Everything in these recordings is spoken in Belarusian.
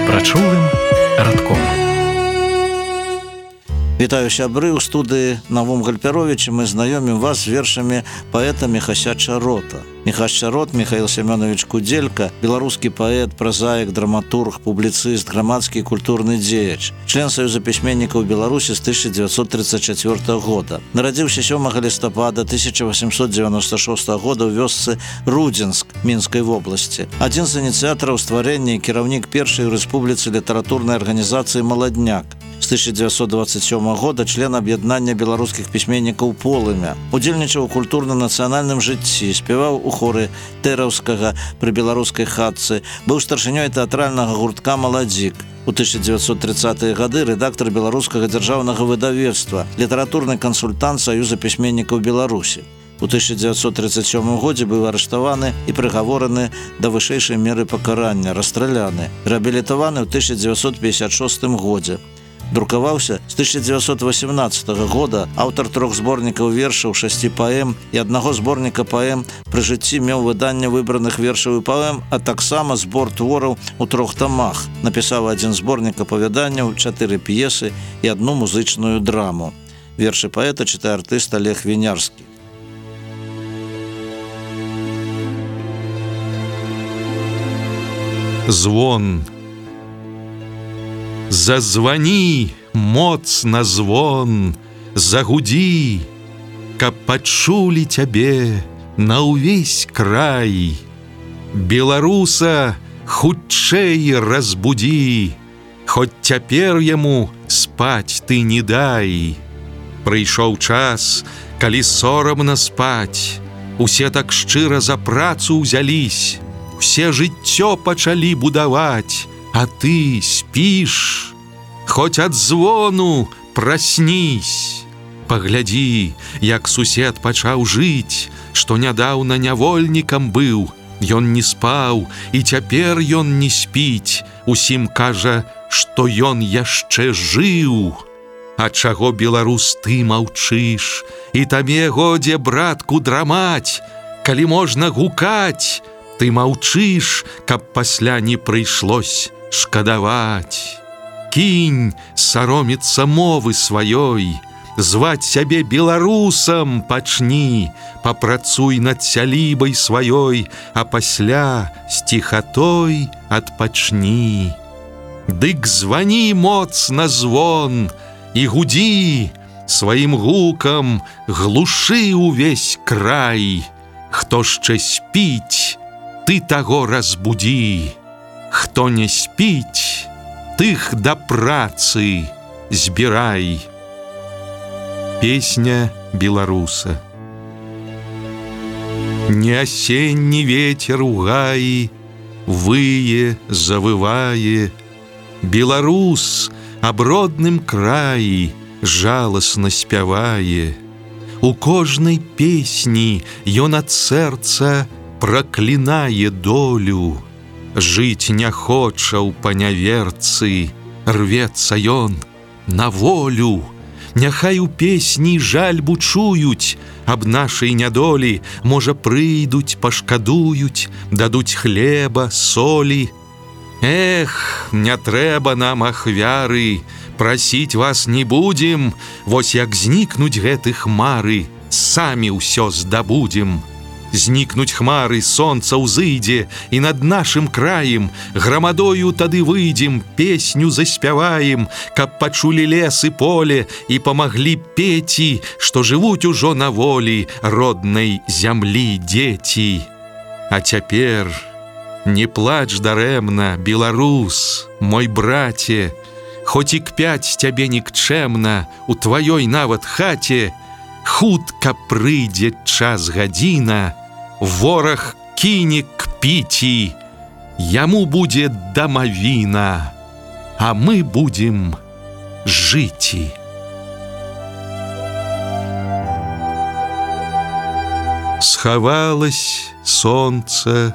Прачулым радком. Вітаю сябры, ў студыі Навум Гальпяровічы мы знаёмім вас з вершамі паэта Міхася Чарота. Міхась Чарот, Михаил Семенович Кудзелька, беларускі паэт, празаік, драматург, публіцыст, грамадскі і культурны дзеяч, член Саюза пісьменнікаў Беларусі з 1934 года. Нарадзіўся 7 лістапада 1896 года ў вёсцы Рудзенск Мінскай вобласці. Адзін з ініцыятараў стварэння і кіраўнік першай у рэспубліцы літаратурнай арганізацыі «Маладняк». З 1927 года член аб'яднання беларускіх пісьменнікаў «Полымя». Удзельнічаў у культурна-нацыянальным жыцці, спяваў у хоры Тэраўскага пры беларускай хатцы, быў старшынёй тэатральнага гуртка «Маладзік». У 1930-е гады рэдактар беларускага дзяржаўнага выдавецтва, літаратурны кансультант Саюза пісьменнікаў Беларусі. У 1937 годзе быў арыштаваны і прыгавораны да вышэйшай меры пакарання, расстраляны, рэабілітаваны ў 1956 годзе. Друкаваўся з 1918 года, аўтар 3 зборнікаў вершаў, 6 паэм і 1 зборніка паэм, пры жыцці меў выданне выбраных вершаў і паэм, а таксама збор твораў у 3 тамах. Напісаў 1 зборнік апавяданняў, 4 п'есы і 1 музычную драму. Вершы паэта чытае артыст Олег Вінярскі. Звон. Зазвані, моцна звон, загудзі, каб пачулі цябе на ўвесь край. Беларуса хутчэй разбудзі, хоць цяпер яму спаць ты не дай. Прыйшоў час, калі сорамна спаць, усе так шчыра за працу ўзялісь, усе жыццё пачалі будаваць, а ты спіш, хоць ад звону праснись. Паглядзі, як сусед пачаў жыць, што нядаўна нявольнікам быў. Ён не спаў, і цяпер ён не спіць. Усім кажа, што ён яшчэ жыў. А чаго, беларус, ты маўчыш? І табе годзе, братку, драмаць, калі можна гукаць. Ты маўчыш, каб пасля не прыйшлось шкадаваць. Кінь сароміцца мовы сваёй, зваць сябе беларусам пачні, папрацуй над сялібай сваёй, а пасля з ціхатой адпачні. Дык звані моцна звон і гудзі, сваім гукам глушы ўвесь край. Хто шчэ спіць, ты таго разбудзі. Хто не спіць, тых да працы збірай. Песня беларуса. Не асенні ветер у гаі вые, завывае. Беларус аб родным краі жаласна спявае. У кожнай песні ён ад сэрца праклінае долю. Жыць не хоча ў паняверцы, рвецца ён на волю. Няхай у песні жальбу чуюць аб нашай нядолі, можа, прыйдуць, пашкадуюць, дадуць хлеба, солі. Эх, не трэба нам ахвяры, прасіць вас не будзем, вось як знікнуць гэты хмары, самі ўсё здабудзем. Знікнуць хмары, сонца ўзыдзе, і над нашым краем грамадою тады выйдзем, песню заспяваем, каб пачулі лес і поле і памаглі пеці, што жывуць ужо на волі роднай зямлі дзеці. А цяпер не плач дарэмна, беларус, мой браце, хоць і кпяць цябе нікчэмна у тваёй нават хаце, хутка прыйдзе час гадзіна, вораг кіне кпіці, яму будзе дамавіна, а мы будзем жыці. Схавалось сонца,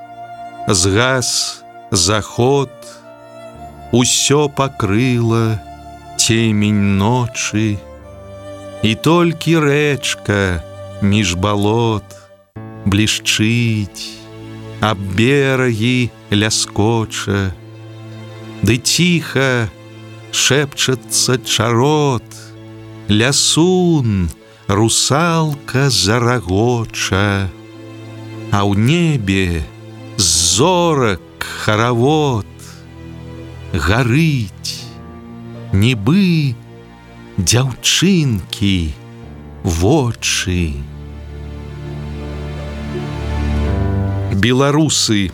згас заход, усё пакрыла цемень ночы, і толькі рэчка між балот блішчыць, аб берагі ляскоча. ды ціха шэпчацца чарот, лясун русалка зарагоча, а ў небе зорак харавод гарыць, нібы дзяўчынкі вочы. Беларусы,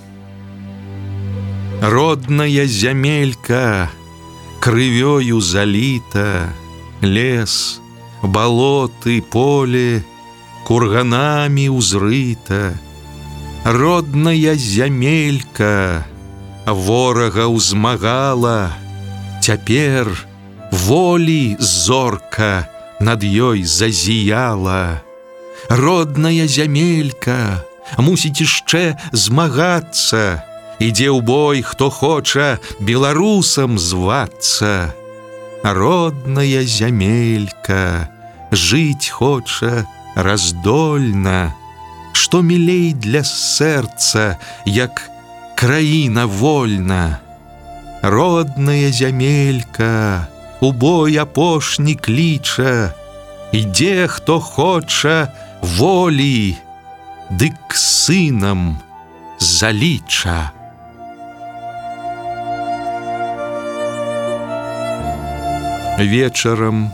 родная зямелька крывёю заліта, лес, балоты, поле курганамі ўзрыта. Родная зямелька ворага ўзмагала, цяпер волі зорка над ёй зазіяла. Родная зямелька мусіць яшчэ змагацца, ідзе ў бой, хто хоча беларусам звацца. Родная зямелька жыць хоча раздольна, што мілей для сэрца, як краіна вольна. Родная зямелька у бой апошні кліча, ідзе хто хоча волі, дык сынам заліча. Вечарам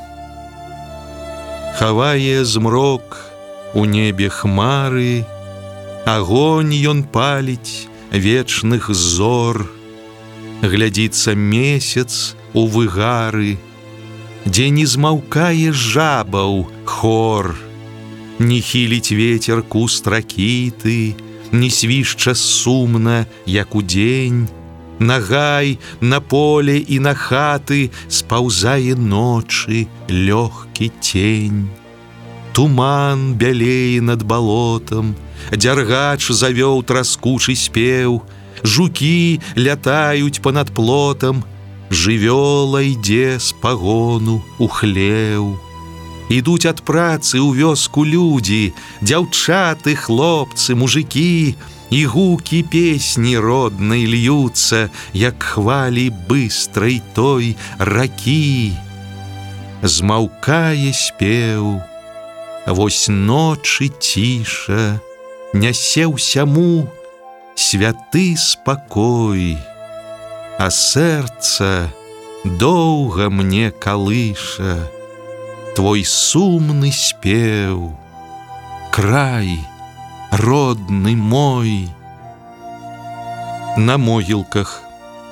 хавае змрок у небе хмары, агонь ён паліць вечных зор. Глядзіцца месяц у выгары, дзе не змаўкае жабаў хор. Не хіліць ветер куст ракіты, не свішча сумна, як удзень. На гай, на поле і на хаты спаўзае ночы лёгкі тень. Туман бялее над балотам, дзяргач завёў траскучы спеў, жукі лятаюць панад плотам, жывёла ідзе з пагону у хлеў. Ідуць ад працы ў вёску людзі, дзяўчаты, хлопцы, мужыкі, і гукі песні роднай льюцца, як хвалі быстрай той ракі. Змаўкае спеў, вось ночы ціша, нясе ўсяму святы спакой, а сэрца доўга мне калыша твой сумны спеў, край родны мой. На могілках.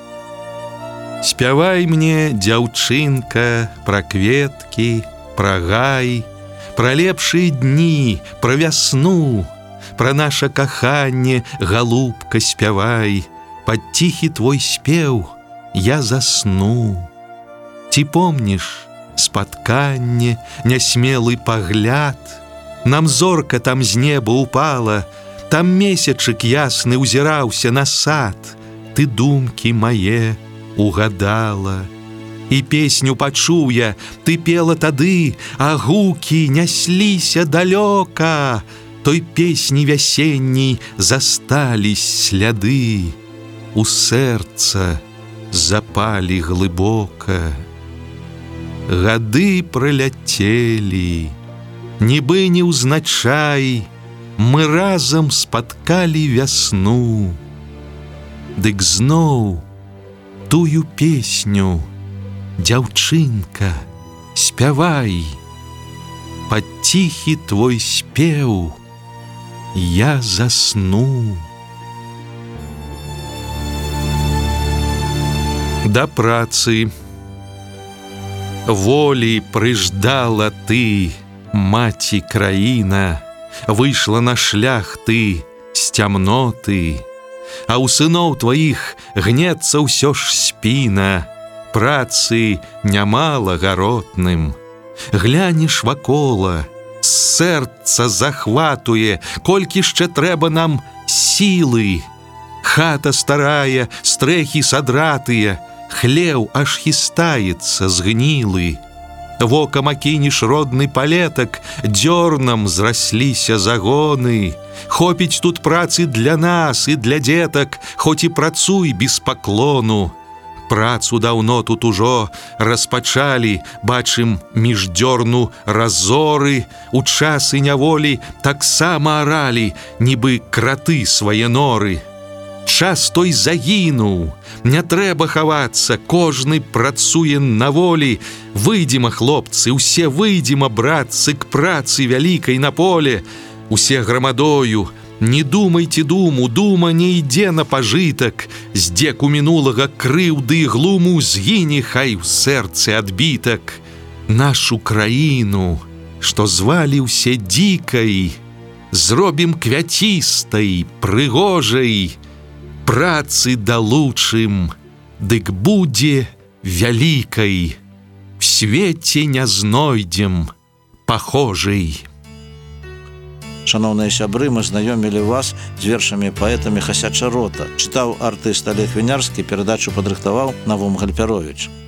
Спявай мне, дзяўчынка, пра кветкі, пра гай, пра лепшыя дні, пра вясну, пра наша каханне, галубка, спявай. Пад ціхі твой спеў я засну. Ці помніш спатканне, нясмелы пагляд? Нам зорка там з неба упала, там месячык ясны ўзіраўся на сад. Ты думкі мае угадала, і песню пачуў я, ты пела тады, а гукі нясліся далёка. Той песні вясенняй застались сляды, у сэрца запалі глыбока. Гады праляцелі, нібы неўзначай, мы разам спаткалі вясну. Дык зноў тую песню, дзяўчынка, спявай. Пад ціхі твой спеў я засну. Да працы. Волі прыждала ты, маці краіна, выйшла на шлях ты з цямноты, а ў сыноў тваіх гнецца ўсё ж спіна, працы нямала гаротным. Глянеш вакола, сэрца захватуе, колькі яшчэ трэба нам сілы. Хата старая, стрэхі садратыя, хлеў аж хістаецца згнілы. Вокам акінеш родны палетак, дзёрнам зрасліся загоны. Хопіць тут працы для нас і для дзетак, хоць і працуй без паклону. Працу даўно тут ужо распачалі, бачым міждзёрну разоры, у часы няволі таксама аралі, нібы краты свае норы. Час той загінуў, не трэба хавацца, кожны працуе на волі. Выйдзема, хлопцы, усе выйдзема, братцы, к працы вялікай на поле. Усе грамадою, не думайце думу, дума не ідзе на пажытак. Здзеку мінулага крыўды і глуму згіне хай у сэрцы адбітак. Нашу краіну, што звалі ўсе дзікай, зробім квяцістай, прыгожай, працы далучым, дык будзе вялікай, в свеце не знойдзем пахожай. Шановные сябры, мы знаёмілі вас з вершамі паэта Міхася Чарота. Чытаў артыст Олег Вінярскі, перадачу падрыхтаваў Навум Гальпяровіч.